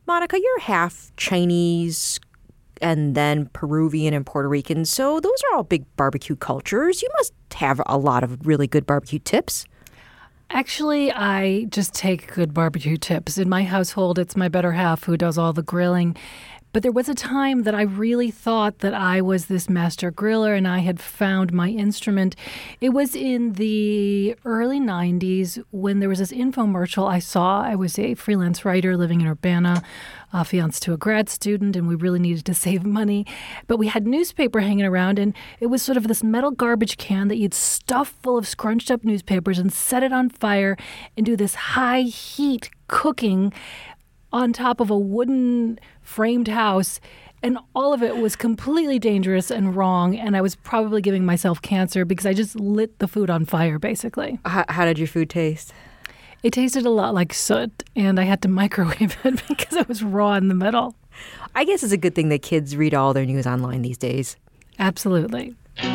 Monica, you're half Chinese and then Peruvian and Puerto Rican, so those are all big barbecue cultures. You must have a lot of really good barbecue tips. Actually, I just take good barbecue tips. In my household, it's my better half who does all the grilling. But there was a time that I really thought that I was this master griller and I had found my instrument. It was in the early 90s when there was this infomercial I saw. I was a freelance writer living in Urbana, fiancé to a grad student, and we really needed to save money. But we had newspaper hanging around, and it was sort of this metal garbage can that you'd stuff full of scrunched up newspapers and set it on fire and do this high heat cooking on top of a wooden framed house, and all of it was completely dangerous and wrong, and I was probably giving myself cancer because I just lit the food on fire, basically. How did your food taste? It tasted a lot like soot, and I had to microwave it because it was raw in the middle. I guess it's a good thing that kids read all their news online these days. Absolutely.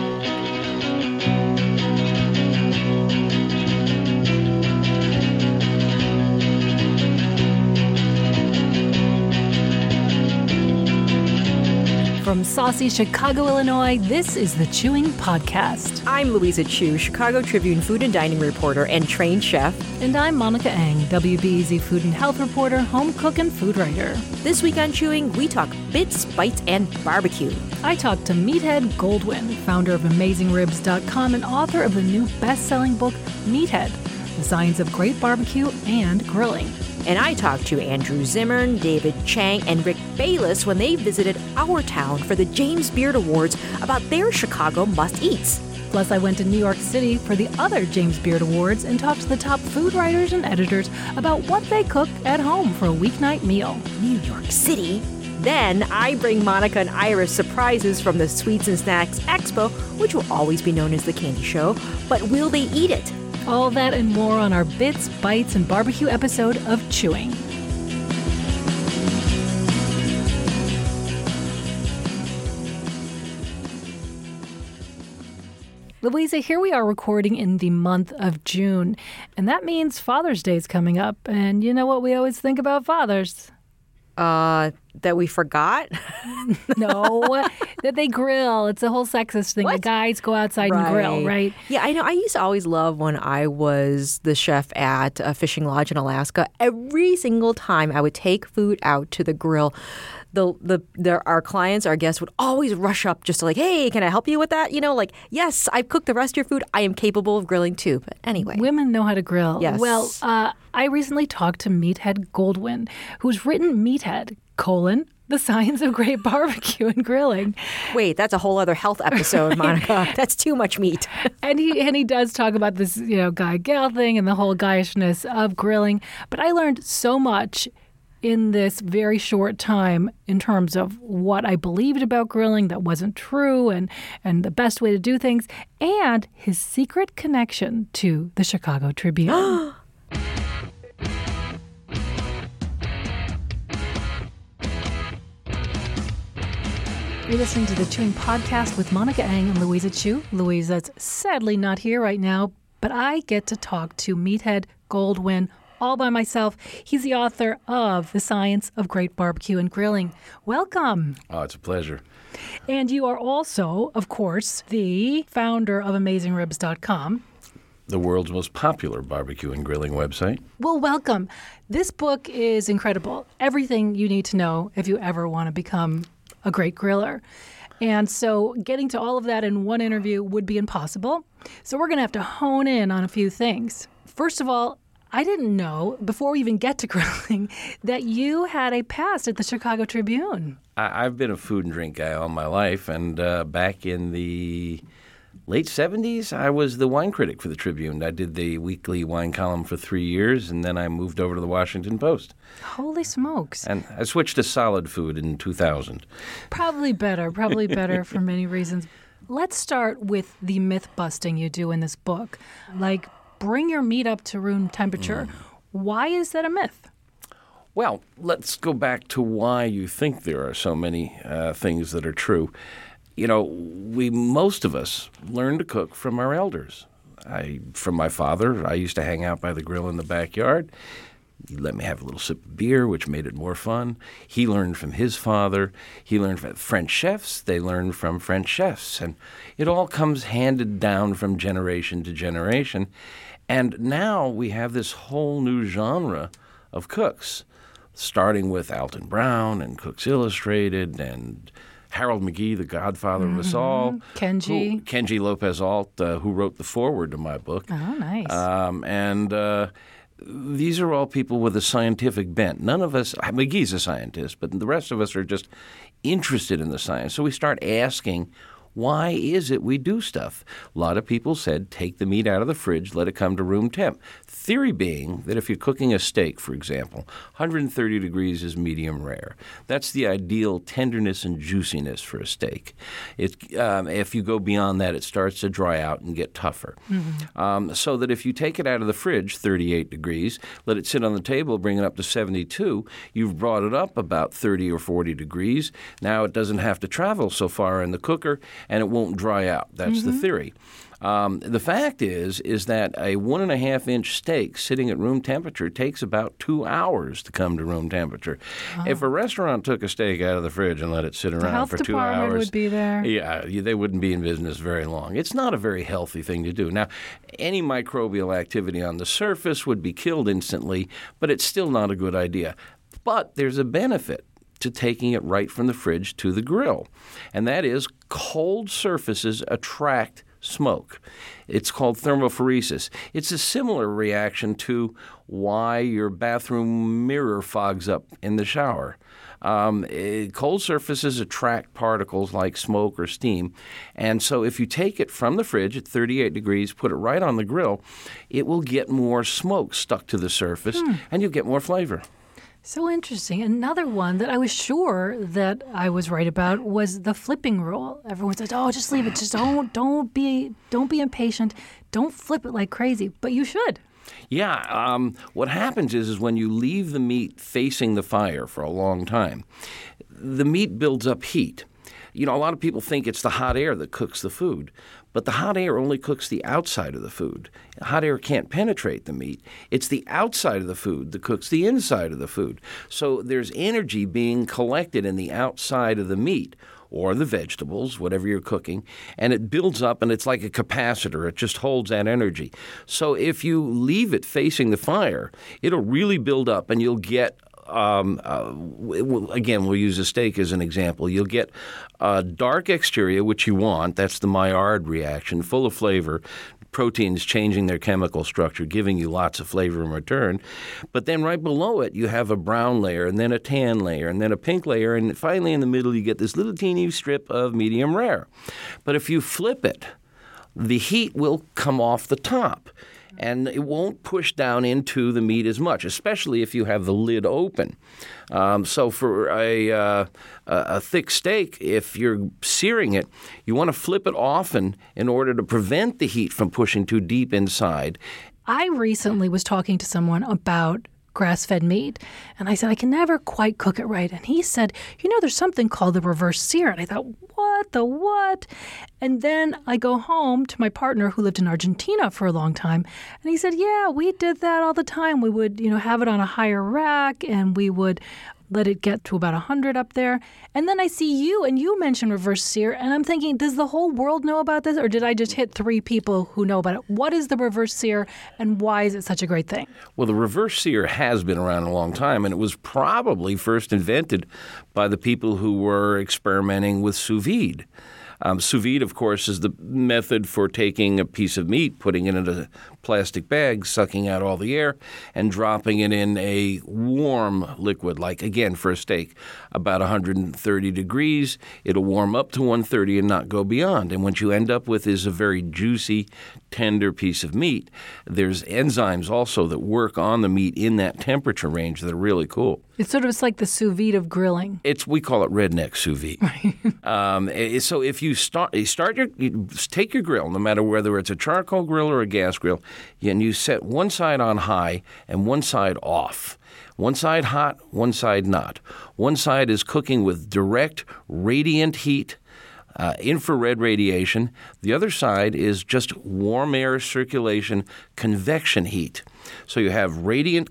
From saucy Chicago, Illinois, this is the Chewing Podcast. I'm Louisa Chu, Chicago Tribune food and dining reporter and trained chef. And I'm Monica Eng, WBEZ food and health reporter, home cook, and food writer. This week on Chewing, we talk bits, bites, and barbecue. I talked to Meathead Goldwyn, founder of AmazingRibs.com and author of the new best-selling book, Meathead, The Science of Great Barbecue and Grilling. And I talked to Andrew Zimmern, David Chang, and Rick Bayless when they visited our town for the James Beard Awards about their Chicago must-eats. Plus, I went to New York City for the other James Beard Awards and talked to the top food writers and editors about what they cook at home for a weeknight meal. New York City? Then I bring Monica and Iris surprises from the Sweets and Snacks Expo, which will always be known as the Candy Show. But will they eat it? All that and more on our Bits, Bites, and Barbecue episode of Chewing. Louisa, here we are recording in the month of June, and that means Father's Day is coming up. And you know what we always think about fathers? That we forgot? No, that they grill. It's a whole sexist thing. What? The guys go outside and grill, right? Yeah, I know. I used to always love when I was the chef at a fishing lodge in Alaska. Every single time I would take food out to the grill, our clients, our guests would always rush up just to like, hey, can I help you with that? You know, like, yes, I've cooked the rest of your food. I am capable of grilling too. But anyway. Women know how to grill. Yes. Well, I recently talked to Meathead Goldwyn, who's written Meathead, The Science of Great Barbecue and Grilling. Wait, that's a whole other health episode, Monica. That's too much meat. And he does talk about this, guy-gal thing and the whole guyishness of grilling. But I learned so much in this very short time in terms of what I believed about grilling that wasn't true and the best way to do things and his secret connection to the Chicago Tribune. You're listening to the Chewing Podcast with Monica Eng and Louisa Chu. Louisa's sadly not here right now, but I get to talk to Meathead Goldwyn all by myself. He's the author of The Science of Great Barbecue and Grilling. Welcome. Oh, it's a pleasure. And you are also, of course, the founder of AmazingRibs.com. The world's most popular barbecue and grilling website. Well, welcome. This book is incredible. Everything you need to know if you ever want to become a great griller. And so getting to all of that in one interview would be impossible. So we're going to have to hone in on a few things. First of all, I didn't know, before we even get to grilling, that you had a past at the Chicago Tribune. I've been a food and drink guy all my life, and back in the late 70s, I was the wine critic for the Tribune. I did the weekly wine column for 3 years, and then I moved over to the Washington Post. Holy smokes. And I switched to solid food in 2000. Probably better for many reasons. Let's start with the myth busting you do in this book. Like, bring your meat up to room temperature. Why is that a myth? Well, let's go back to why you think there are so many things that are true. You know, most of us learn to cook from our elders. From my father, I used to hang out by the grill in the backyard. He let me have a little sip of beer, which made it more fun. He learned from his father. He learned from French chefs. They learned from French chefs. And it all comes handed down from generation to generation. And now we have this whole new genre of cooks, starting with Alton Brown and Cooks Illustrated and Harold McGee, the godfather of us all. Kenji Lopez Alt, who wrote the foreword to my book. Oh, nice. These are all people with a scientific bent. None of us, McGee's a scientist, but the rest of us are just interested in the science. So we start asking, why is it we do stuff? A lot of people said, take the meat out of the fridge, let it come to room temp. Theory being that if you're cooking a steak, for example, 130 degrees is medium rare. That's the ideal tenderness and juiciness for a steak. If you go beyond that, it starts to dry out and get tougher. Mm-hmm. So that if you take it out of the fridge, 38 degrees, let it sit on the table, bring it up to 72, you've brought it up about 30 or 40 degrees. Now it doesn't have to travel so far in the cooker, and it won't dry out. That's the theory. The fact is that a 1.5-inch steak sitting at room temperature takes about 2 hours to come to room temperature. Oh. If a restaurant took a steak out of the fridge and let it sit around for 2 hours, the health department would be there. Yeah, they wouldn't be in business very long. It's not a very healthy thing to do. Now, any microbial activity on the surface would be killed instantly, but it's still not a good idea. But there's a benefit to taking it right from the fridge to the grill, and that is cold surfaces attract smoke. It's called thermophoresis. It's a similar reaction to why your bathroom mirror fogs up in the shower. Cold surfaces attract particles like smoke or steam, and so if you take it from the fridge at 38 degrees, put it right on the grill, it will get more smoke stuck to the surface, and you'll get more flavor. So interesting. Another one that I was sure that I was right about was the flipping rule. Everyone says, "Oh, just leave it. Just don't be impatient. Don't flip it like crazy." But you should. Yeah. What happens is when you leave the meat facing the fire for a long time, the meat builds up heat. You know, a lot of people think it's the hot air that cooks the food, but the hot air only cooks the outside of the food. Hot air can't penetrate the meat. It's the outside of the food that cooks the inside of the food. So there's energy being collected in the outside of the meat or the vegetables, whatever you're cooking, and it builds up, and it's like a capacitor. It just holds that energy. So if you leave it facing the fire, it'll really build up, and you'll get again, we'll use a steak as an example. You'll get dark exterior, which you want. That's the Maillard reaction, full of flavor. Proteins changing their chemical structure, giving you lots of flavor in return. But then right below it, you have a brown layer, and then a tan layer, and then a pink layer, and finally in the middle, you get this little teeny strip of medium rare. But if you flip it, the heat will come off the top, and it won't push down into the meat as much, especially if you have the lid open. So for a thick steak, if you're searing it, you want to flip it often in order to prevent the heat from pushing too deep inside. I recently was talking to someone about grass-fed meat, and I said, I can never quite cook it right. And he said, there's something called the reverse sear. And I thought, what? And then I go home to my partner who lived in Argentina for a long time, and he said, yeah, we did that all the time. We would, have it on a higher rack, and we would let it get to about 100 up there. And then I see you, and you mentioned reverse sear, and I'm thinking, does the whole world know about this, or did I just hit 3 people who know about it? What is the reverse sear, and why is it such a great thing? Well, the reverse sear has been around a long time, and it was probably first invented by the people who were experimenting with sous vide. Sous vide, of course, is the method for taking a piece of meat, putting it in a plastic bag, sucking out all the air, and dropping it in a warm liquid, like, again, for a steak, about 130 degrees. It'll warm up to 130 and not go beyond. And what you end up with is a very juicy, tender piece of meat. There's enzymes also that work on the meat in that temperature range that are really cool. It's like the sous vide of grilling. We call it redneck sous vide. Right. So if you take your grill, no matter whether it's a charcoal grill or a gas grill, and you set one side on high and one side off. One side hot, one side not. One side is cooking with direct radiant heat, infrared radiation. The other side is just warm air circulation, convection heat. So you have radiant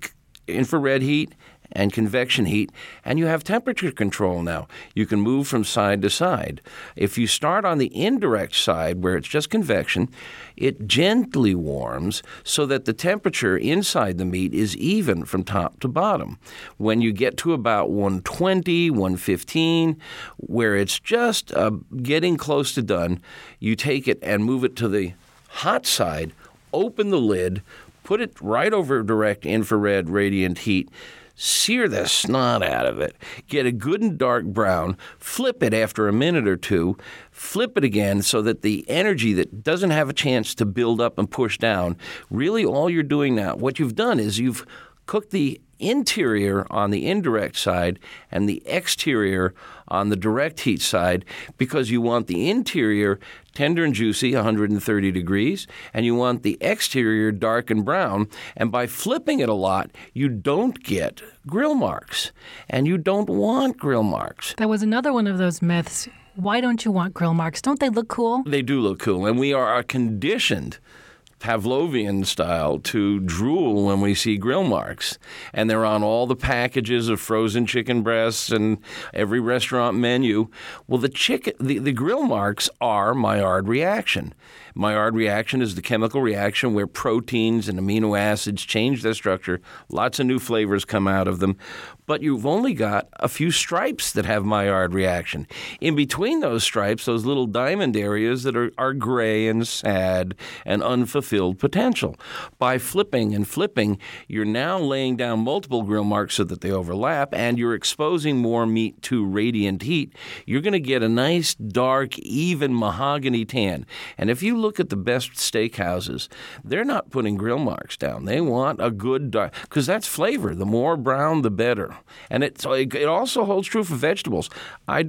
infrared heat and convection heat, and you have temperature control now. You can move from side to side. If you start on the indirect side where it's just convection, it gently warms so that the temperature inside the meat is even from top to bottom. When you get to about 120, 115, where it's just getting close to done, you take it and move it to the hot side, open the lid, put it right over direct infrared radiant heat, sear the snot out of it, get a good and dark brown, flip it after a minute or two, flip it again so that the energy that doesn't have a chance to build up and push down, really all you're doing now, what you've done is you've cooked the interior on the indirect side and the exterior on the direct heat side because you want the interior tender and juicy, 130 degrees, and you want the exterior dark and brown. And by flipping it a lot, you don't get grill marks. And you don't want grill marks. That was another one of those myths. Why don't you want grill marks? Don't they look cool? They do look cool. And we are conditioned Pavlovian style to drool when we see grill marks. And they're on all the packages of frozen chicken breasts and every restaurant menu. Well, the grill marks are Maillard reaction. Maillard reaction is the chemical reaction where proteins and amino acids change their structure. Lots of new flavors come out of them. But you've only got a few stripes that have Maillard reaction. In between those stripes, those little diamond areas that are gray and sad and unfulfilled potential. By flipping and flipping, you're now laying down multiple grill marks so that they overlap, and you're exposing more meat to radiant heat. You're going to get a nice, dark, even mahogany tan. And if you look at the best steakhouses, they're not putting grill marks down. They want a good dark, because that's flavor. The more brown, the better. And it also holds true for vegetables. I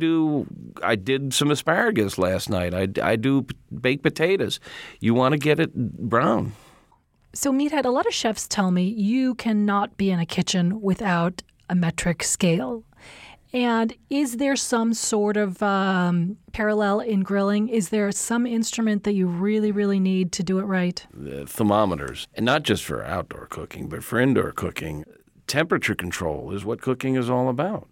did some asparagus last night. I do baked potatoes. You want to get it brown. So, Meathead, a lot of chefs tell me you cannot be in a kitchen without a metric scale. And is there some sort of parallel in grilling? Is there some instrument that you really, really need to do it right? The thermometers, and not just for outdoor cooking, but for indoor cooking. Temperature control is what cooking is all about.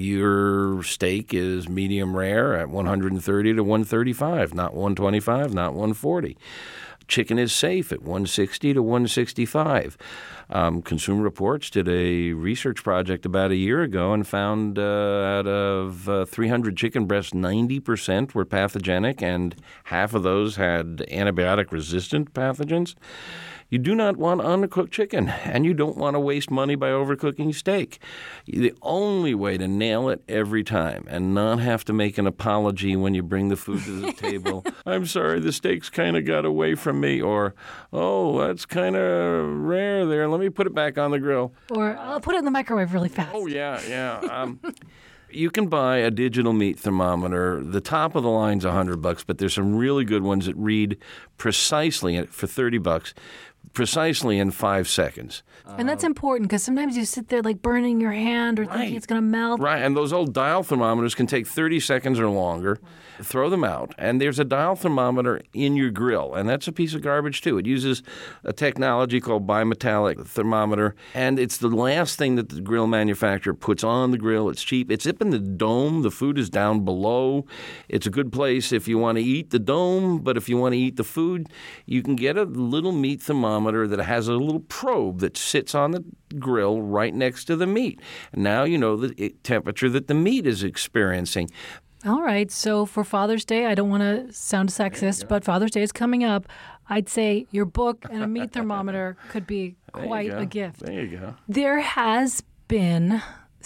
Your steak is medium rare at 130 to 135, not 125, not 140. Chicken is safe at 160 to 165. Consumer Reports did a research project about a year ago and found out of 300 chicken breasts, 90% were pathogenic, and half of those had antibiotic-resistant pathogens. You do not want undercooked chicken, and you don't want to waste money by overcooking steak. The only way to nail it every time and not have to make an apology when you bring the food to the table, I'm sorry, the steak's kind of got away from me, or, oh, that's kind of rare there. Let me put it back on the grill. Or I'll put it in the microwave really fast. Oh, yeah. You can buy a digital meat thermometer. The top of the line's $100, but there's some really good ones that read precisely for $30, precisely in 5 seconds. And that's important because sometimes you sit there like burning your hand or thinking it's going to melt. Right, and those old dial thermometers can take 30 seconds or longer. Throw them out. And there's a dial thermometer in your grill, and that's a piece of garbage too. It uses a technology called bimetallic thermometer, and it's the last thing that the grill manufacturer puts on the grill. It's cheap. It's up in the dome. The food is down below. It's a good place if you want to eat the dome, but if you want to eat the food, you can get a little meat thermometer that has a little probe that sits on the grill right next to the meat. And now you know the temperature that the meat is experiencing. All right. So for Father's Day, I don't want to sound sexist, but Father's Day is coming up. I'd say your book and a meat thermometer could be quite a gift. There you go. There has been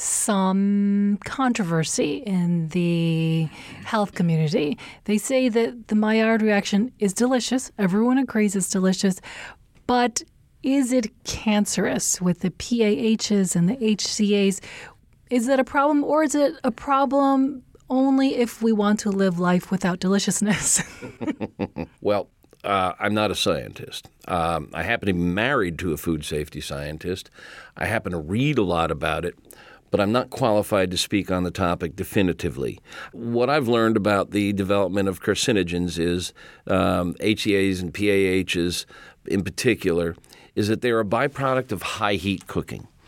some controversy in the health community. They say that the Maillard reaction is delicious. Everyone agrees it's delicious. But is it cancerous with the PAHs and the HCAs? Is that a problem, or is it a problem only if we want to live life without deliciousness? Well, I'm not a scientist. I happen to be married to a food safety scientist. I happen to read a lot about it, but I'm not qualified to speak on the topic definitively. What I've learned about the development of carcinogens is HCAs and PAHs in particular, is that they're a byproduct of high heat cooking.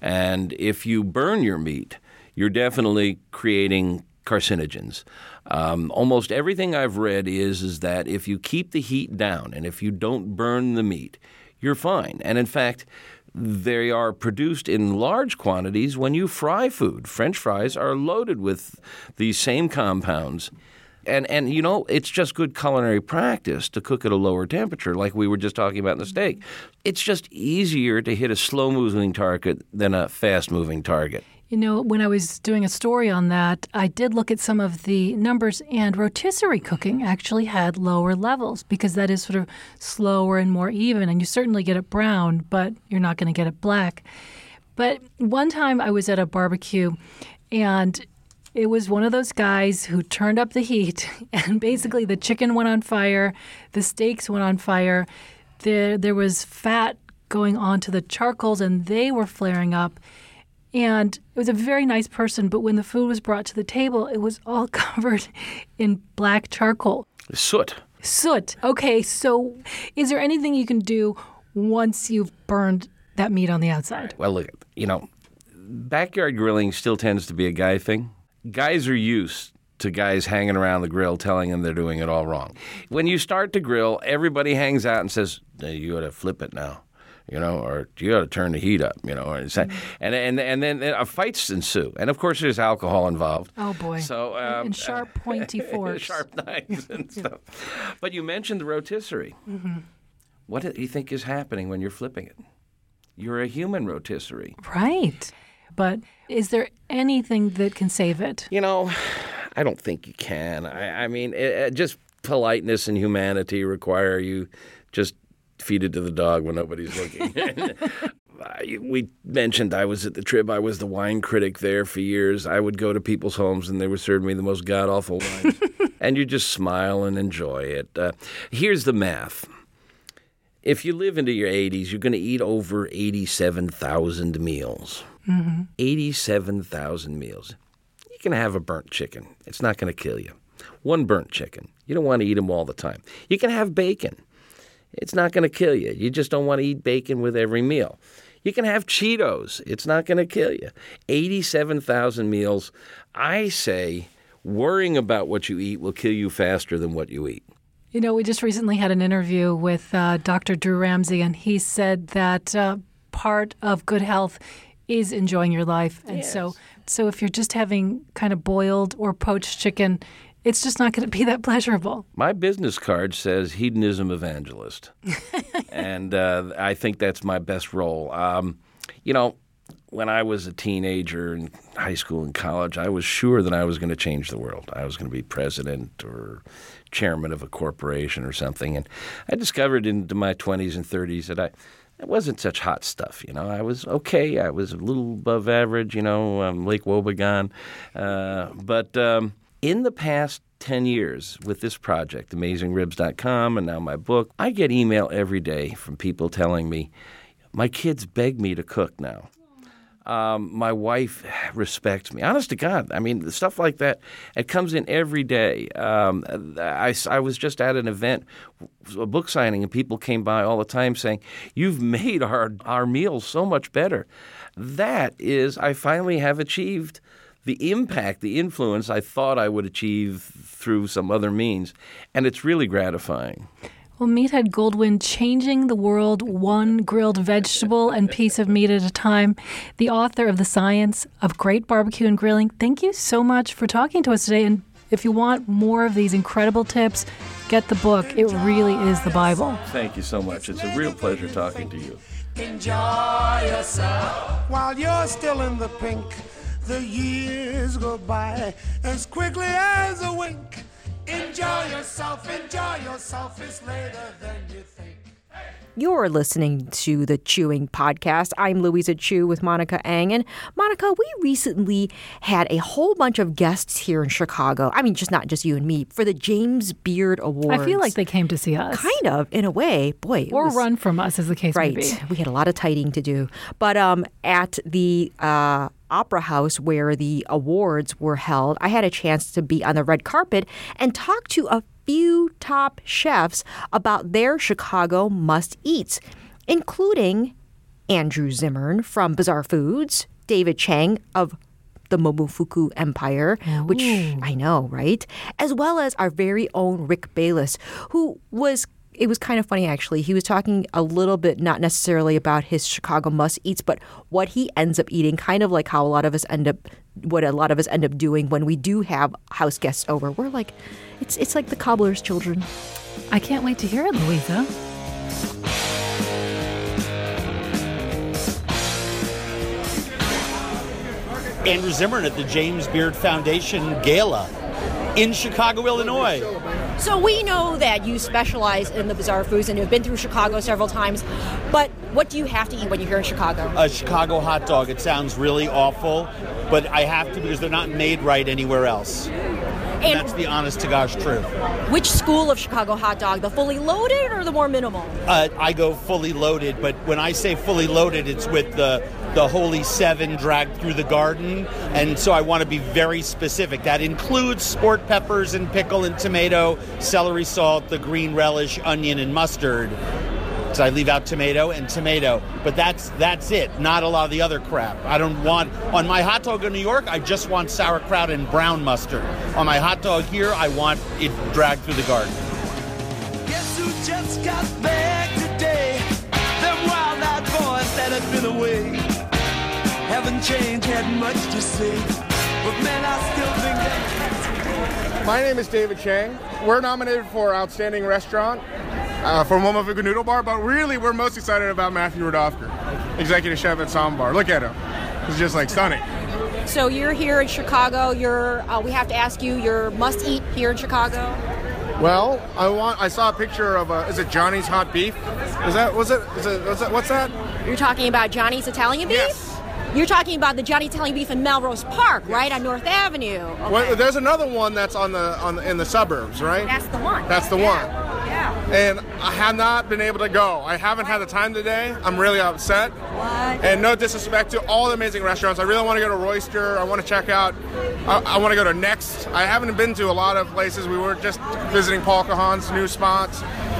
And if you burn your meat, you're definitely creating carcinogens. Almost everything I've read is that if you keep the heat down and if you don't burn the meat, you're fine. And in fact, they are produced in large quantities when you fry food. French fries are loaded with these same compounds. And it's just good culinary practice to cook at a lower temperature, like we were just talking about in the steak. It's just easier to hit a slow-moving target than a fast-moving target. When I was doing a story on that, I did look at some of the numbers, and rotisserie cooking actually had lower levels because that is sort of slower and more even, and you certainly get it brown, but you're not going to get it black. But one time I was at a barbecue, and it was one of those guys who turned up the heat, and basically the chicken went on fire, the steaks went on fire, there was fat going onto the charcoals, and they were flaring up. And it was a very nice person, but when the food was brought to the table, it was all covered in black charcoal. Soot. Okay, so is there anything you can do once you've burned that meat on the outside? Well, look, backyard grilling still tends to be a guy thing. Guys are used to guys hanging around the grill telling them they're doing it all wrong. When you start to grill, everybody hangs out and says, you got to flip it now. Or you got to turn the heat up, and then fights ensue. And, of course, there's alcohol involved. Oh, boy. So, and sharp, pointy forks. Sharp knives and stuff. But you mentioned the rotisserie. Mm-hmm. What do you think is happening when you're flipping it? You're a human rotisserie. Right. But is there anything that can save it? I don't think you can. I mean, just politeness and humanity require you just feed it to the dog when nobody's looking. We mentioned I was at the Trib. I was the wine critic there for years. I would go to people's homes and they would serve me the most god-awful wines. And you just smile and enjoy it. Here's the math. If you live into your 80s, you're going to eat over 87,000 meals. Mm-hmm. 87,000 meals. You can have a burnt chicken. It's not going to kill you. One burnt chicken. You don't want to eat them all the time. You can have bacon. It's not going to kill you. You just don't want to eat bacon with every meal. You can have Cheetos. It's not going to kill you. 87,000 meals. I say worrying about what you eat will kill you faster than what you eat. We just recently had an interview with Dr. Drew Ramsey, and he said that part of good health is enjoying your life. And yes. So if you're just having kind of boiled or poached chicken, it's just not going to be that pleasurable. My business card says hedonism evangelist, and I think that's my best role. When I was a teenager in high school and college, I was sure that I was going to change the world. I was going to be president or chairman of a corporation or something, and I discovered into my 20s and 30s that it wasn't such hot stuff. I was okay. I was a little above average, Lake Wobegon, but in the past 10 years with this project, AmazingRibs.com, and now my book, I get email every day from people telling me, my kids beg me to cook now. My wife respects me. Honest to God. I mean, stuff like that, it comes in every day. I was just at an event, a book signing, and people came by all the time saying, you've made our meals so much better. That is, I finally have achieved the impact, the influence I thought I would achieve through some other means. And it's really gratifying. Well, Meathead Goldwyn, changing the world one grilled vegetable and piece of meat at a time, the author of The Science of Great Barbecue and Grilling. Thank you so much for talking to us today. And if you want more of these incredible tips, get the book. It really is the Bible. Thank you so much. It's a real pleasure talking to you. Enjoy yourself while you're still in the pink. The years go by as quickly as a wink. Enjoy yourself, it's later than you think. You're listening to the Chewing Podcast. I'm Louisa Chew with Monica Eng. And Monica, we recently had a whole bunch of guests here in Chicago. I mean, not just you and me, for the James Beard Awards. I feel like they came to see us. Kind of, in a way. Boy, or run from us, as the case may be. Right. We had a lot of tidying to do. But at the Opera House where the awards were held, I had a chance to be on the red carpet and talk to a few top chefs about their Chicago must-eats, including Andrew Zimmern from Bizarre Foods, David Chang of the Momofuku Empire, which I know, right? As well as our very own Rick Bayless, who was, it was kind of funny actually. He was talking a little bit, not necessarily about his Chicago must-eats, but what he ends up eating, kind of like how a lot of us end up doing when we do have house guests over. We're like, it's like the cobbler's children. I can't wait to hear it, Louisa. Andrew Zimmern at the James Beard Foundation Gala in Chicago, Illinois. So we know that you specialize in the Bizarre Foods and you've been through Chicago several times, but what do you have to eat when you're here in Chicago? A Chicago hot dog. It sounds really awful, but I have to because they're not made right anywhere else. And that's the honest-to-gosh truth. Which school of Chicago hot dog, the fully loaded or the more minimal? I go fully loaded, but when I say fully loaded, it's with the Holy Seven dragged through the garden, and so I want to be very specific. That includes sport peppers and pickle and tomato, celery salt, the green relish, onion, and mustard. So I leave out tomato and tomato, but that's it. Not a lot of the other crap. I don't want, on my hot dog in New York, I just want sauerkraut and brown mustard. On my hot dog here, I want it dragged through the garden. Guess who just got back today? Them wild-eyed boys that had been away haven't changed, had much to say, but man, I still think that. My name is David Chang. We're nominated for Outstanding Restaurant for Momofuku Noodle Bar, but really we're most excited about Matthew Rudofker, Executive Chef at Sambar. Look at him. He's just like stunning. So you're here in Chicago. We have to ask you your must-eat here in Chicago. Well, I saw a picture of is it Johnny's Hot Beef? What's that? You're talking about Johnny's Italian Beef? Yes. You're talking about the Johnny Italian Beef in Melrose Park, right, on North Avenue. Okay. Well, there's another one that's in the suburbs, right? That's the one. That's the one. Yeah. And I have not been able to go. I haven't had the time today. I'm really upset. What? And no disrespect to all the amazing restaurants. I really want to go to Royster. I want to check out. I want to go to Next. I haven't been to a lot of places. We were just visiting Paul Kahan's new spots.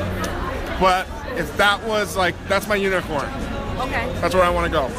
But if that was that's my unicorn. Okay. That's where I want to go.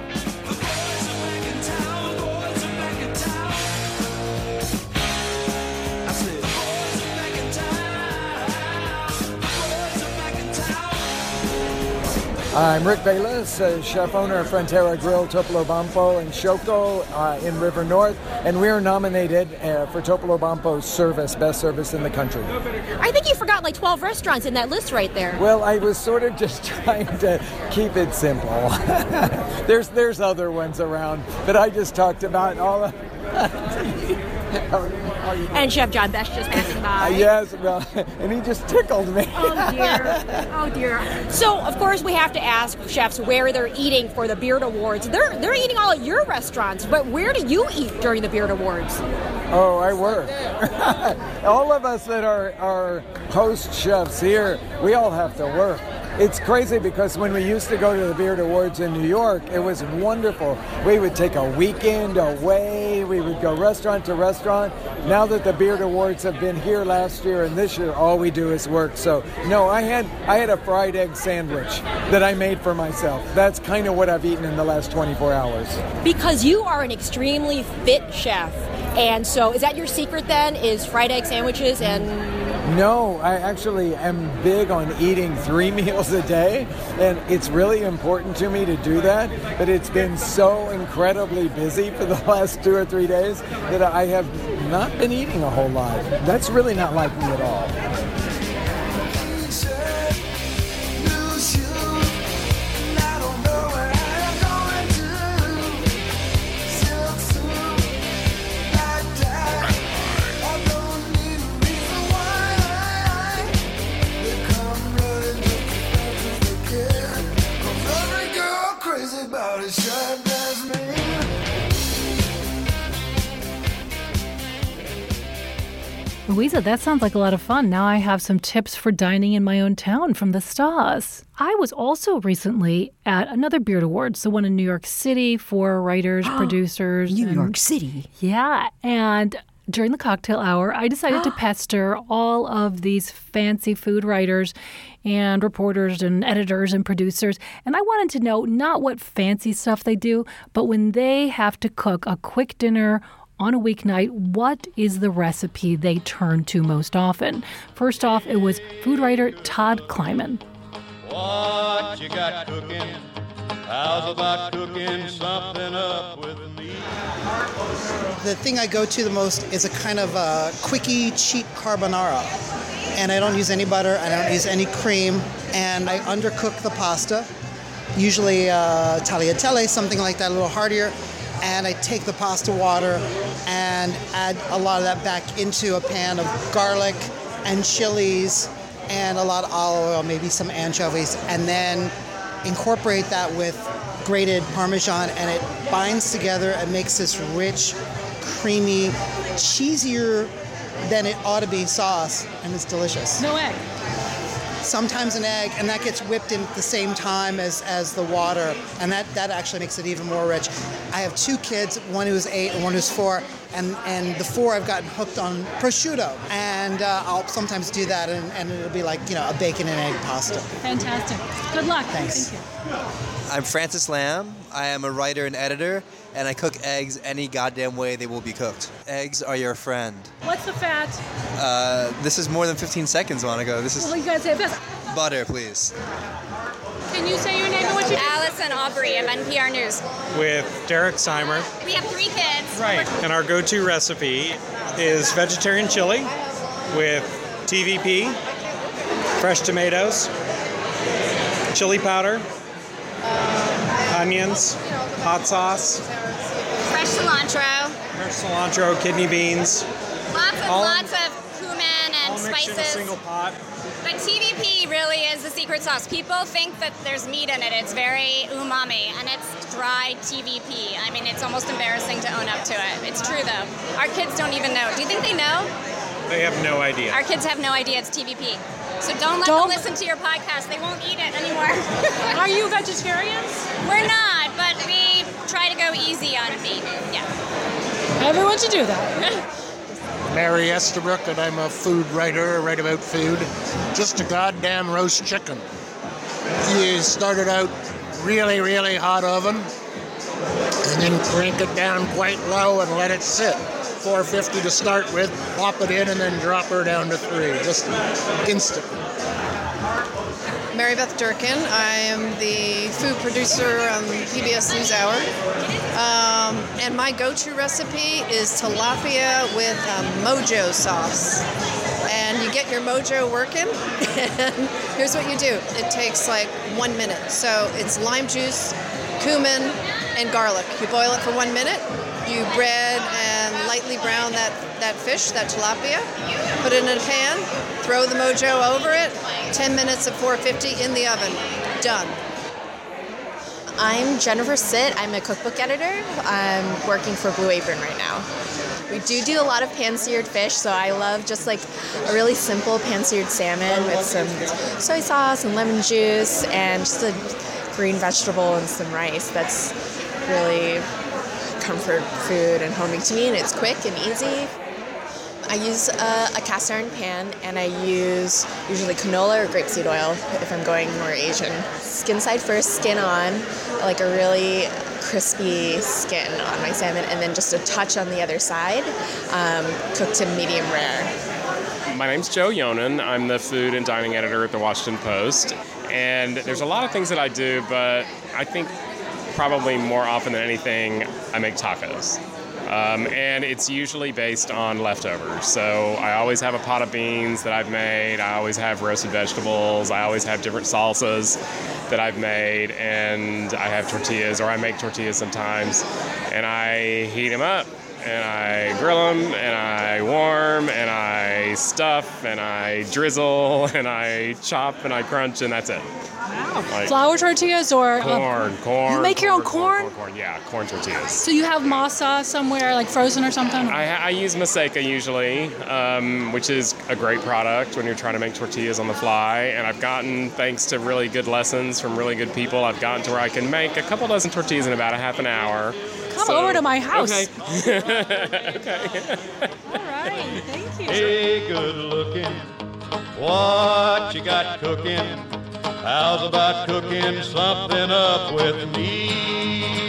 I'm Rick Bayless, chef owner of Frontera Grill, Topolobampo, and Shoko in River North, and we're nominated for Topolobampo's best service in the country. I think you forgot 12 restaurants in that list right there. Well, I was sort of just trying to keep it simple. There's other ones around, but I just talked about all of And Chef John Best just passing by. Yes, well, and he just tickled me. Oh, dear. Oh, dear. So, of course, we have to ask chefs where they're eating for the Beard Awards. They're eating all at your restaurants, but where do you eat during the Beard Awards? Oh, I work. All of us that are host chefs here, we all have to work. It's crazy because when we used to go to the Beard Awards in New York, it was wonderful. We would take a weekend away. We would go restaurant to restaurant. Now that the Beard Awards have been here last year and this year, all we do is work. So, no, I had a fried egg sandwich that I made for myself. That's kind of what I've eaten in the last 24 hours. Because you are an extremely fit chef. And so is that your secret then, is fried egg sandwiches and... No, I actually am big on eating 3 meals a day, and it's really important to me to do that, but it's been so incredibly busy for the last 2 or 3 days that I have not been eating a whole lot. That's really not like me at all. Louisa, that sounds like a lot of fun. Now I have some tips for dining in my own town from the stars. I was also recently at another Beard Awards, the one in New York City for writers, producers. New York City. Yeah, and during the cocktail hour, I decided to pester all of these fancy food writers and reporters and editors and producers. And I wanted to know not what fancy stuff they do, but when they have to cook a quick dinner on a weeknight, what is the recipe they turn to most often? First off, it was food writer Todd Kleiman. What you got cooking? How's about cooking something up with me? The thing I go to the most is a kind of a quickie, cheap carbonara. And I don't use any butter, I don't use any cream, and I undercook the pasta, usually tagliatelle, something like that, a little heartier. And I take the pasta water and add a lot of that back into a pan of garlic and chilies and a lot of olive oil, maybe some anchovies, and then incorporate that with grated Parmesan, and it binds together and makes this rich, creamy, cheesier than it ought to be sauce, and it's delicious. No egg. Sometimes an egg, and that gets whipped in at the same time as the water, and that actually makes it even more rich. I have 2 kids, one who's 8 and one who's 4, and the 4 I've gotten hooked on prosciutto, and I'll sometimes do that, and it'll be like, a bacon and egg pasta. Fantastic. Good luck. Thanks. Thank you. I'm Francis Lamb. I am a writer and editor, and I cook eggs any goddamn way they will be cooked. Eggs are your friend. What's the fat? This is more than 15 seconds, Monica. This is Well, you gotta say it fast. butter, please. Can you say your name and what you do? Allison Aubrey of NPR News. With Derek Seimer. We have 3 kids. Right. And our go-to recipe is vegetarian chili with TVP, fresh tomatoes, chili powder, onions, hot sauce, Fresh cilantro, kidney beans. Lots of cumin and All mixed in a spices. single pot. But TVP really is the secret sauce. People think that there's meat in it. It's very umami, and it's dry TVP. I mean, it's almost embarrassing to own up to it. It's true, though. Our kids don't even know. Do you think they know? They have no idea. Our kids have no idea it's TVP. So don't let them listen to your podcast. They won't eat it anymore. Are you vegetarians? We're not, but we try to go easy on meat. Yeah. Everyone should do that. Mary Estabrook, and I'm a food writer. I write about food. Just a goddamn roast chicken. You start it out really, really hot oven, and then crank it down quite low and let it sit. 450 to start with, pop it in, and then drop her down to 3, just instant. Mary Beth Durkin. I am the food producer on PBS NewsHour. And my go-to recipe is tilapia with mojo sauce. And you get your mojo working, and here's what you do. It takes like 1 minute. So it's lime juice, cumin, and garlic. You boil it for 1 minute. You bread and lightly brown that fish, that tilapia. Put it in a pan, throw the mojo over it, 10 minutes at 450 in the oven. Done. I'm Jennifer Sitt. I'm a cookbook editor. I'm working for Blue Apron right now. We do a lot of pan-seared fish, so I love just like a really simple pan-seared salmon with some soy sauce and lemon juice and just a green vegetable and some rice. That's really comfort food and homey to me, and it's quick and easy. I use a cast iron pan, and I use usually canola or grapeseed oil if I'm going more Asian. Skin side first, skin on, like a really crispy skin on my salmon, and then just a touch on the other side, cooked to medium rare. My name's Joe Yonan. I'm the food and dining editor at the Washington Post, and there's a lot of things that I do, but I think probably more often than anything, I make tacos. And it's usually based on leftovers. So I always have a pot of beans that I've made. I always have roasted vegetables. I always have different salsas that I've made. And I have tortillas, or I make tortillas sometimes. And I heat them up, and I grill them, and I warm, and I stuff, and I drizzle, and I chop, and I crunch, and that's it. Wow. Like, flour tortillas or corn. You make your own corn? Yeah, corn tortillas. So you have masa somewhere, like frozen or something? I use Maseca usually, which is a great product when you're trying to make tortillas on the fly. And I've gotten, thanks to really good lessons from really good people, I've gotten to where I can make a couple dozen tortillas in about a half an hour. Come over to my house. Okay. All right. Thank you. Hey, good looking, what you got cooking? How's about cooking something up with me?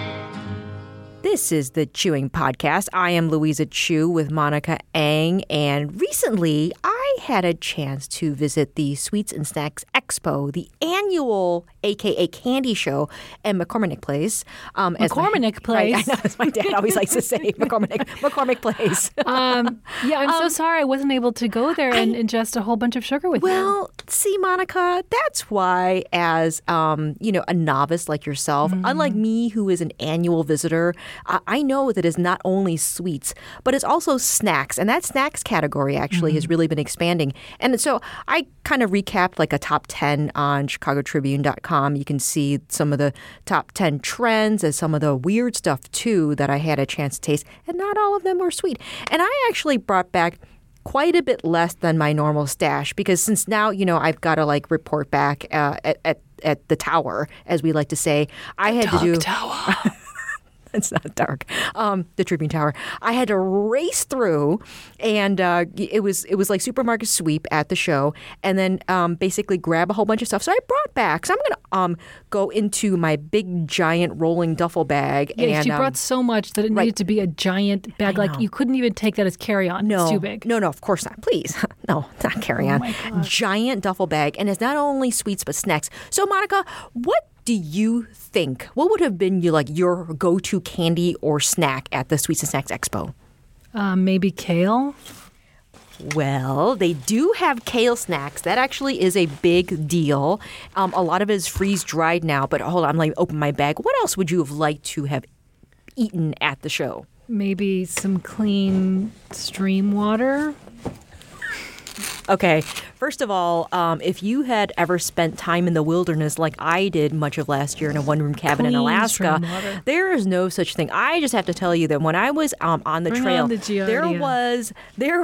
This is the Chewing Podcast. I am Louisa Chew with Monica Eng, and recently I had a chance to visit the Sweets and Snacks Expo, the annual AKA candy show at McCormick Place. McCormick Place? Right, I know, as my dad always likes to say, McCormick Place. Yeah, I'm so sorry I wasn't able to go there and ingest a whole bunch of sugar with you. Well, see, Monica, that's why as, a novice like yourself, unlike me who is an annual visitor, I know that it's not only sweets, but it's also snacks. And that snacks category actually has really been expanding. And so I kind of recapped like a top 10 on ChicagoTribune.com. You can see some of the top 10 trends and some of the weird stuff too that I had a chance to taste. And not all of them were sweet. And I actually brought back quite a bit less than my normal stash because since now, I've got to like report back at the tower, as we like to say, I had to do tower. It's not dark. The Tribune Tower. I had to race through, and it was like supermarket sweep at the show, and then basically grab a whole bunch of stuff. So I brought back. So I'm gonna go into my big giant rolling duffel bag. Yes, and you brought so much that it needed to be a giant bag. Like you couldn't even take that as carry-on. No, it's too big. No, of course not. Please, no, not carry-on. Giant duffel bag, and it's not only sweets but snacks. So Monica, what do you think? What would have been your go-to candy or snack at the Sweets and Snacks Expo? Maybe kale? Well, they do have kale snacks. That actually is a big deal. A lot of it is freeze-dried now, but hold on, let me open my bag. What else would you have liked to have eaten at the show? Maybe some clean stream water? Okay, first of all, if you had ever spent time in the wilderness like I did much of last year in a one-room cabin in Alaska, there is no such thing. I just have to tell you that when I was on the trail, there was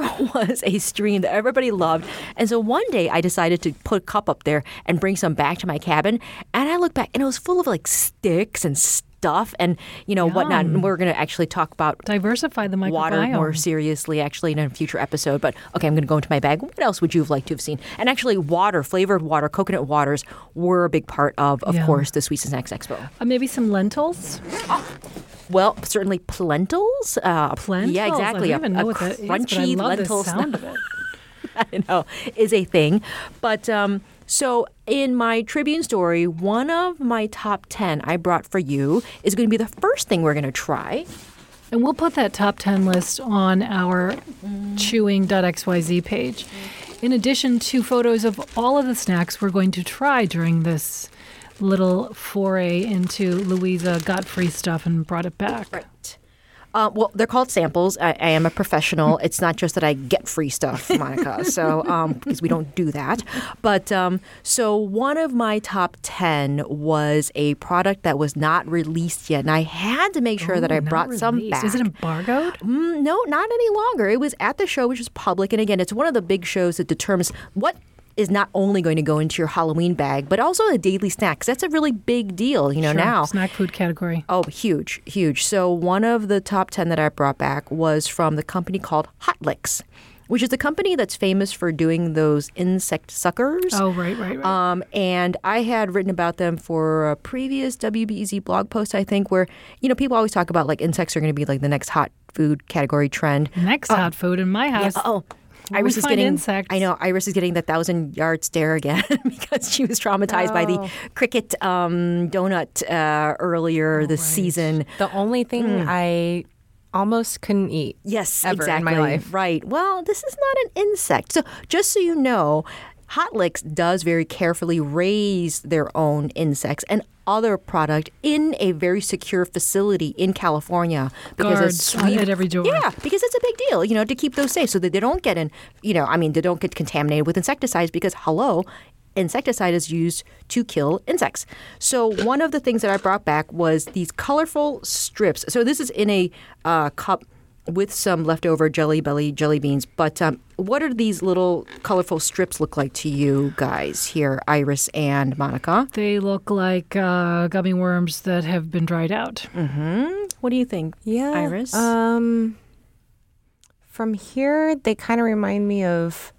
a stream that everybody loved. And so one day I decided to put a cup up there and bring some back to my cabin. And I looked back and it was full of like sticks and stuff and whatnot. And we're going to actually talk about diversify the microbiome. Water more seriously actually in a future episode. But okay, I'm going to go into my bag. What else would you have liked to have seen? And actually flavored water, coconut waters were a big part of course, the Sweets and Snacks Expo. Maybe some lentils? Well, certainly plentils. Plentils? Yeah, exactly. I don't even know what that is, but I love lentil the sound of it. I know, is a thing. But so in my Tribune story, one of my top 10 I brought for you is going to be the first thing we're going to try. And we'll put that top 10 list on our chewing.xyz page. In addition to photos of all of the snacks we're going to try during this little foray into Louisa got free stuff and brought it back. Right. Well, they're called samples. I am a professional. It's not just that I get free stuff, Monica, so because we don't do that. But so one of my top 10 was a product that was not released yet, and I had to make sure that I brought some back. Is it embargoed? No, not any longer. It was at the show, which is public, and again, it's one of the big shows that determines what is not only going to go into your Halloween bag, but also a daily snack. 'Cause that's a really big deal, now. Snack food category. Oh, huge, huge. So one of the top 10 that I brought back was from the company called Hot Licks, which is the company that's famous for doing those insect suckers. Oh, right. And I had written about them for a previous WBEZ blog post, I think, where, people always talk about like insects are going to be like the next hot food category trend. Next hot food in my house. Yeah, Iris is getting insects. I know Iris is getting the 1,000-yard stare again because she was traumatized by the cricket donut earlier this season. The only thing I almost couldn't eat. Yes, ever exactly. in my life. Right. Well, this is not an insect. So just so you know, Hot Licks does very carefully raise their own insects and other product in a very secure facility in California because at every door. Yeah, because it's a big deal, to keep those safe so that they don't get they don't get contaminated with insecticides because insecticide is used to kill insects. So one of the things that I brought back was these colorful strips. So this is in a cup with some leftover Jelly Belly jelly beans. But what are these little colorful strips look like to you guys here, Iris and Monica? They look like gummy worms that have been dried out. Mm-hmm. What do you think, Yeah. Iris? From here, they kind of remind me of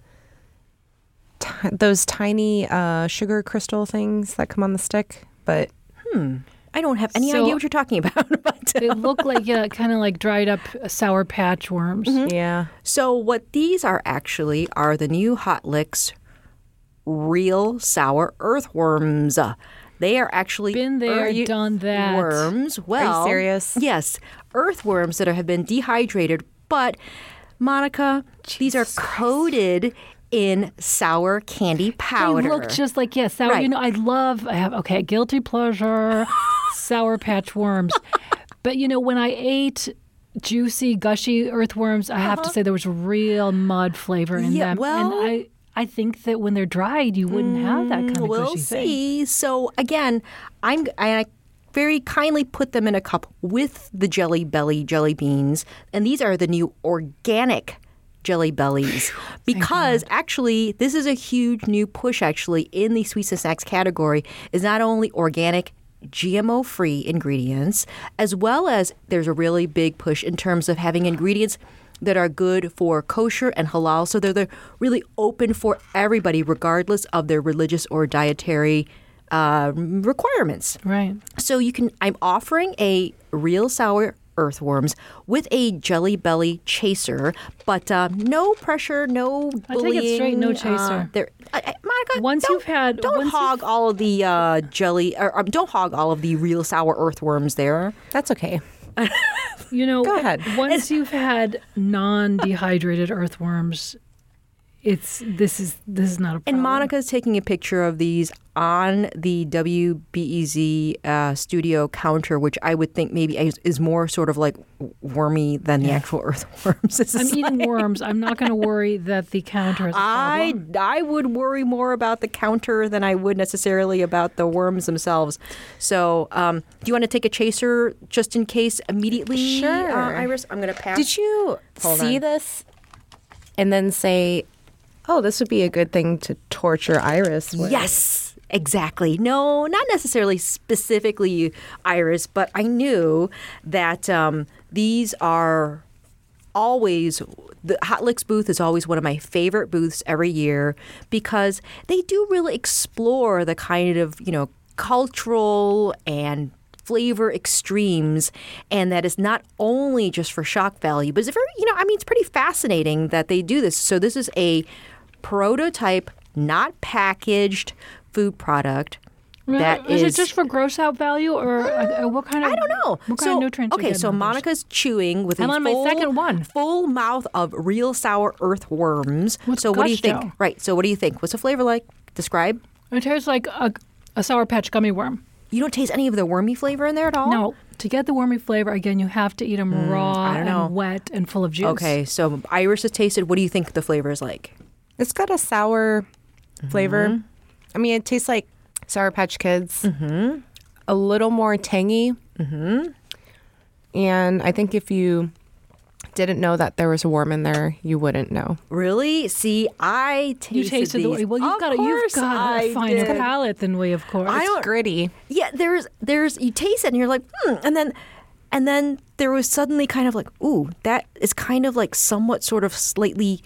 those tiny sugar crystal things that come on the stick. But I don't have any idea what you're talking about. But, They look like kind of like dried up Sour Patch worms. Yeah. So what these are actually are the new Hot Licks real sour earthworms. They are actually Been there, done that. worms. Well, serious? Yes, earthworms that have been dehydrated. But Monica, these are coated in sour candy powder. They look just like sour. Right. You know, I have guilty pleasure, Sour Patch worms. But when I ate juicy, gushy earthworms, I have to say there was real mud flavor in them. well- and I think that when they're dried, you wouldn't have that kind of we'll gushy see. thing. So again, I very kindly put them in a cup with the Jelly Belly jelly beans, and these are the new organic Jelly Bellies because actually this is a huge new push actually in the sweets and snacks category is not only organic GMO-free ingredients, as well as there's a really big push in terms of having ingredients that are good for kosher and halal. So they're really open for everybody, regardless of their religious or dietary requirements. Right. So I'm offering a real sour earthworms with a Jelly Belly chaser, but no pressure, no bullying. I take it straight, no chaser. Monica, Once you've had, don't hog all of the jelly, or don't hog all of the real sour earthworms there. That's okay. Go ahead. Once you've had non-dehydrated earthworms, this is not a problem. And Monica's taking a picture of these on the WBEZ studio counter, which I would think maybe is more sort of like wormy than the actual earthworms. I'm eating worms. I'm not going to worry that the counter is a problem. I would worry more about the counter than I would necessarily about the worms themselves. So do you want to take a chaser just in case immediately? Sure. Iris, I'm going to pass. Did you Hold see on. this and then say, oh, this would be a good thing to torture Iris with? Yes, exactly. No, not necessarily specifically Iris, but I knew that these are always, the Hot Licks booth is always one of my favorite booths every year because they do really explore the kind of, cultural and flavor extremes, and that is not only just for shock value, but it's very, it's pretty fascinating that they do this. So this is a prototype, not packaged food product that is it just for gross out value or what kind of? I don't know. What kind of nutrients? Okay, so Monica's chewing with I'm a on my second one. full mouth of real sour earthworms. What's so what do you think? gusto? Right. So what do you think? What's the flavor like? Describe. It tastes like a Sour Patch gummy worm. You don't taste any of the wormy flavor in there at all? No. To get the wormy flavor, again, you have to eat them raw I don't know. and wet and full of juice. Okay, so Iris has tasted. What do you think the flavor is like? It's got a sour flavor. I mean, it tastes like Sour Patch Kids. Mm-hmm. A little more tangy. Mm-hmm. And I think if you didn't know that there was a worm in there, you wouldn't know. Really? See, I tasted You tasted these. well. You've got a finer palate than we, of course. It's gritty. Yeah, there's you taste it and you're like, and then there was suddenly kind of like, ooh, that is kind of like somewhat sort of slightly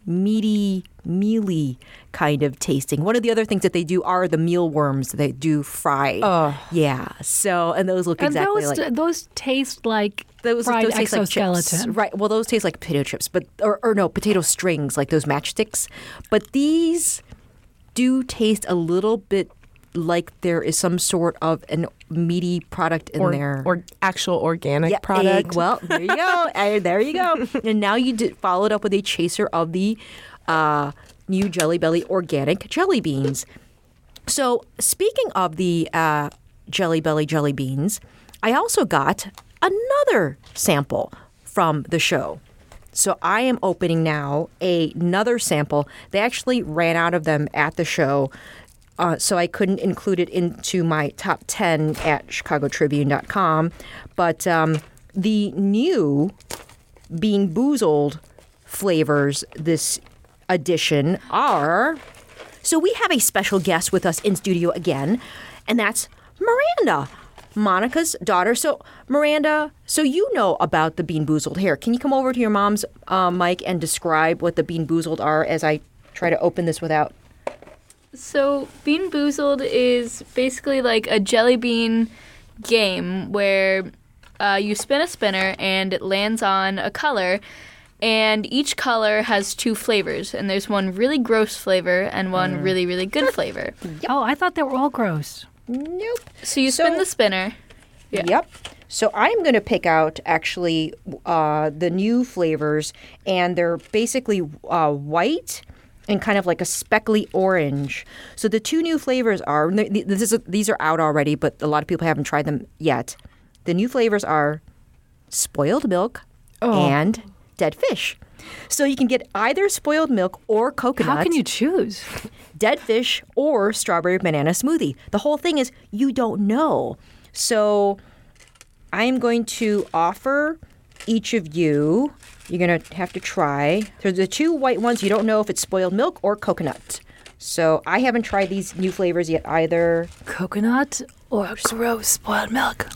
mealy kind of tasting. One of the other things that they do are the mealworms that they do fried. Oh. Yeah. So, and those look exactly like those taste like those fried taste like chips. exoskeleton. Right. Well, those taste like potato chips, but or no, potato strings, like those matchsticks. But these do taste a little bit like there is some sort of an meaty product in there. Or actual organic product. Well, there you go. There you go. And now you followed up with a chaser of the new Jelly Belly organic jelly beans. So speaking of the Jelly Belly jelly beans, I also got another sample from the show. So I am opening now another sample. They actually ran out of them at the show. So I couldn't include it into my top 10 at chicagotribune.com. But the new Bean Boozled flavors this edition are... So we have a special guest with us in studio again, and that's Miranda. Monica's daughter. So, Miranda, so you know about the Bean Boozled. Here, can you come over to your mom's mic and describe what the Bean Boozled are as I try to open this without... So, Bean Boozled is basically like a jelly bean game where you spin a spinner and it lands on a color, and each color has 2 flavors, and there's one really gross flavor and one really, really good flavor. Oh, I thought they were all gross. Nope. So you spin the spinner. Yeah. Yep. So I'm going to pick out actually the new flavors, and they're basically white and kind of like a speckly orange. So the 2 new flavors are, these are out already, but a lot of people haven't tried them yet. The new flavors are spoiled milk and dead fish. So you can get either spoiled milk or coconut. How can you choose? Dead fish or strawberry banana smoothie. The whole thing is you don't know. So I am going to offer each of you, you're going to have to try. So the 2 white ones, you don't know if it's spoiled milk or coconut. So I haven't tried these new flavors yet either. Coconut or gross spoiled milk?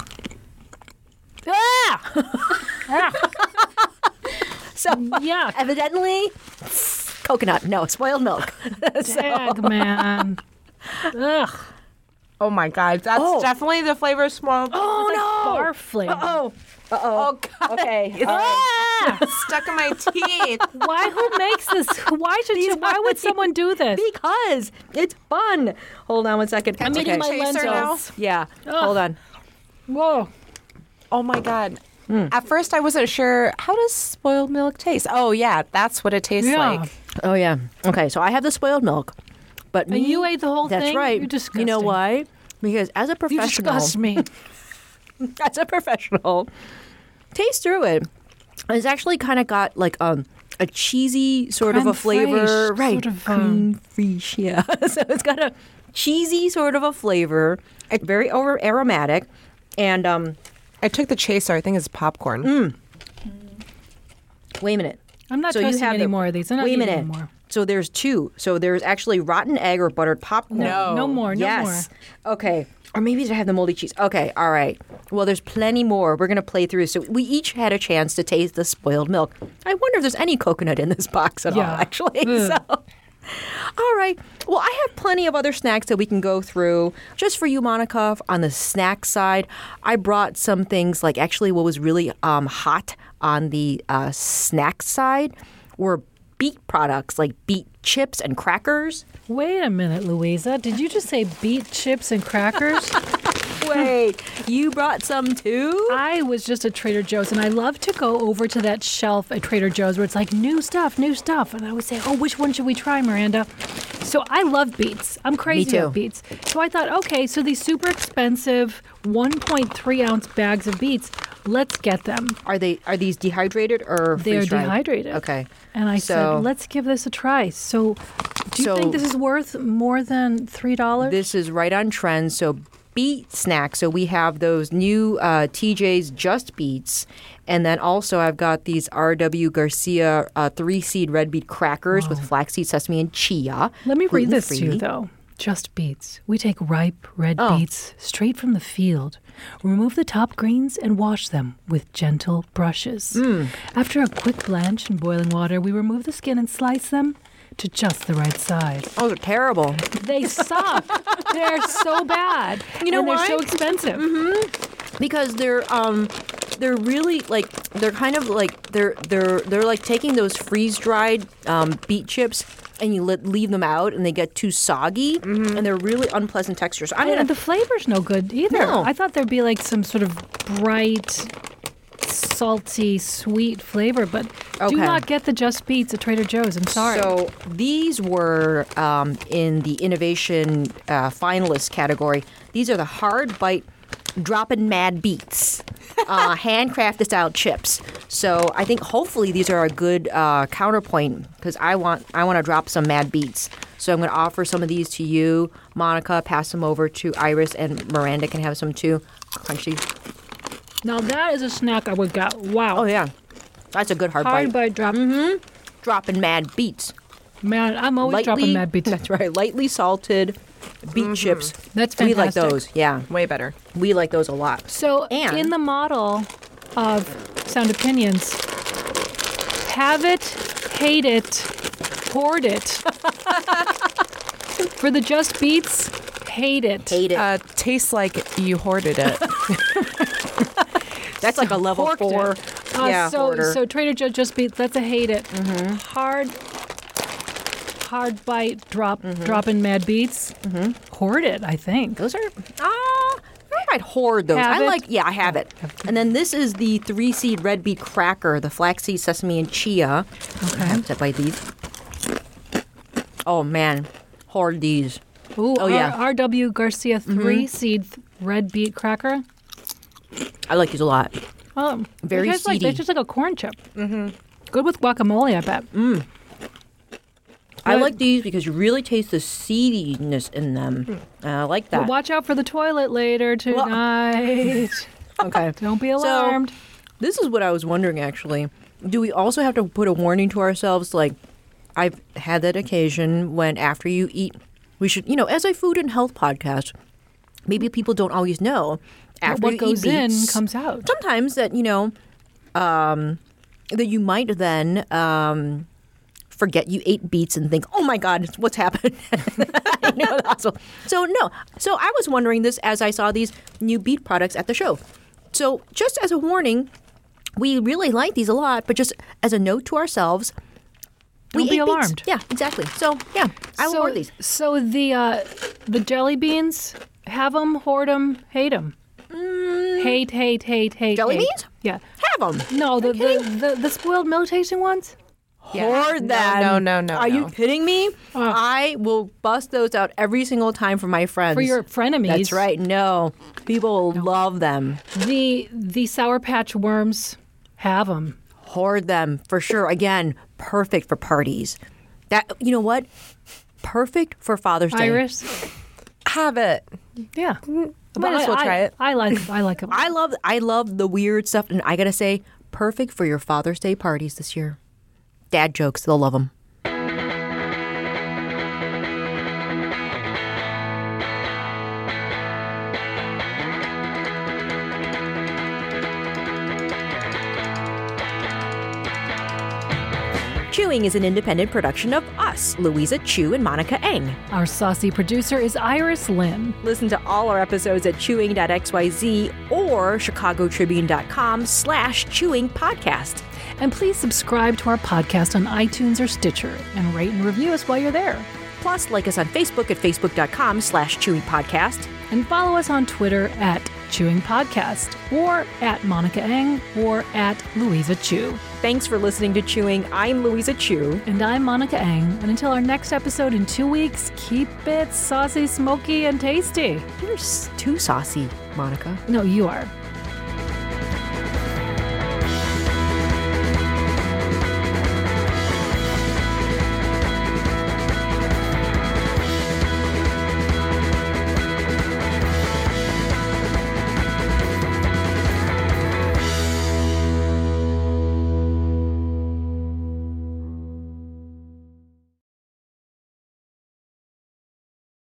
So yeah, evidently, coconut. No, spoiled milk. Dag, man. Ugh. Oh my God, that's definitely the flavor of spoiled. Oh no, barf flavor. Uh-oh. Oh God. Okay. It's stuck in my teeth. Why? Who makes this? Why would someone do this? Because it's fun. Hold on one second. I'm eating my Chaser lentils. Yeah. Hold on. Whoa. Oh my God. At first, I wasn't sure. How does spoiled milk taste? Oh yeah, that's what it tastes like. Oh yeah. Okay, so I have the spoiled milk, but And you ate the whole that's thing? right. You're disgusting. You know why? Because as a professional, You disgust me. as a professional, taste through it. It's actually kind of got like a cheesy sort of a flavor, fraiche, right? sort of, Crème fraîche, yeah. So it's got a cheesy sort of a flavor, very aromatic, and I took the chaser. I think it's popcorn. Wait a minute. I'm not So you trusting have any the- more of these. I'm not Wait a eating minute. anymore. So there's 2. So there's actually rotten egg or buttered popcorn. No more. No Yes. Okay. Or maybe they have the moldy cheese. Okay. All right. Well, there's plenty more. We're going to play through. So we each had a chance to taste the spoiled milk. I wonder if there's any coconut in this box at all, actually. So. All right. Well, I have plenty of other snacks that we can go through. Just for you, Monica, on the snack side, I brought some things like actually what was really hot on the snack side were beet products like beet chips and crackers. Wait a minute, Louisa. Did you just say beet chips and crackers? Wait, you brought some too? I was just at Trader Joe's, and I love to go over to that shelf at Trader Joe's where it's like new stuff. And I would say, oh, which one should we try, Miranda? So I love beets. I'm crazy about beets. So I thought, okay, so these super expensive 1.3 ounce bags of beets, let's get them. Are these dehydrated or They're freeze-dried? dehydrated. Okay. And I said, let's give this a try. So do you think this is worth more than $3? This is right on trend. So beet snacks. So we have those new TJ's Just Beets. And then also I've got these R.W. Garcia 3-seed red beet crackers with flaxseed, sesame, and chia. Let me read this to gluten-free. you, though. Just Beets. We take ripe red beets straight from the field, remove the top greens, and wash them with gentle brushes. After a quick blanch in boiling water, we remove the skin and slice them to just the right size. Oh, they're terrible. They suck. They're so bad. You know and why? They're so expensive. Because they're really like they're kind of like they're like taking those freeze dried beet chips and you leave them out and they get too soggy and they're really unpleasant textures. So And the flavor's no good either. No. I thought there'd be like some sort of bright, salty, sweet flavor, but do Okay. not get the Just Beets at Trader Joe's. I'm sorry. So these were in the innovation finalist category. These are the hard bite droppin' mad beets, handcrafted style chips. So I think hopefully these are a good counterpoint because I want to drop some mad beets. So I'm going to offer some of these to you, Monica. Pass them over to Iris, and Miranda can have some too. Crunchy. Now that is a snack I would get. Wow. Oh yeah, that's a good hard Hard bite. bite drop. Dropping mad beets. Man, I'm always dropping mad beets. That's right. Lightly salted beet chips. That's We like fantastic. those. Yeah. Way better. We like those a lot. So And- in the model of Sound Opinions, have it, hate it, hoard it. For the Just Beats, hate it. Hate it. Tastes like you hoarded it. That's like a level Forked 4. it. Yeah, so hoarder. so Trader Joe's Just Beats, that's a hate it. Hard bite, drop in Mad Beats. Hoard it, I think. Those are I might hoard those. Have it? I have it. And then this is the 3-seed red beet cracker, the flaxseed, sesame, and chia. Okay. I have to bite these. Oh man, hoard these. Ooh, Oh, yeah. R.W. Garcia 3-seed red beet cracker. I like these a lot. Oh, Very they taste like, seedy. they taste like a corn chip. Good with guacamole, I bet. I like these because you really taste the seediness in them. I like that. But watch out for the toilet later tonight. Okay. Don't be alarmed. So, this is what I was wondering, actually. Do we also have to put a warning to ourselves? Like, I've had that occasion when after you eat, we should, as a food and health podcast, maybe people don't always know. After what you goes eat in beets, comes out. Sometimes that, that you might then forget you ate beets and think, oh my God, what's happened? So no. So I was wondering this as I saw these new beet products at the show. So just as a warning, we really like these a lot, but just as a note to ourselves, Don't be eat beets. alarmed. Yeah, exactly. So yeah, I will hoard these. So the jelly beans, have them, hoard them, hate them. Hate. Jelly hate. beans? Yeah. Have them. No, the spoiled milk tasting ones. Hoard them. No. Are you kidding me? I will bust those out every single time for my friends. For your frenemies. That's right. No. People love them. The Sour Patch Worms, have them. Hoard them for sure. Again, perfect for parties. That you know what? Perfect for Father's Day. Iris, Have it. yeah. Might as well try it. I like them. I love the weird stuff, and I gotta say, perfect for your Father's Day parties this year. Dad jokes, they'll love them. Chewing is an independent production of us, Louisa Chu and Monica Eng. Our saucy producer is Iris Lynn. Listen to all our episodes at chewing.xyz or chicagotribune.com/chewingpodcast. And please subscribe to our podcast on iTunes or Stitcher and rate and review us while you're there. Plus, like us on Facebook at facebook.com/chewingpodcast. And follow us on Twitter at Chewing Podcast or at Monica Eng or at Louisa Chu. Thanks for listening to Chewing. I'm Louisa Chu. And I'm Monica Eng. And until our next episode in 2 weeks, keep it saucy, smoky, and tasty. You're too saucy, Monica. No, you are.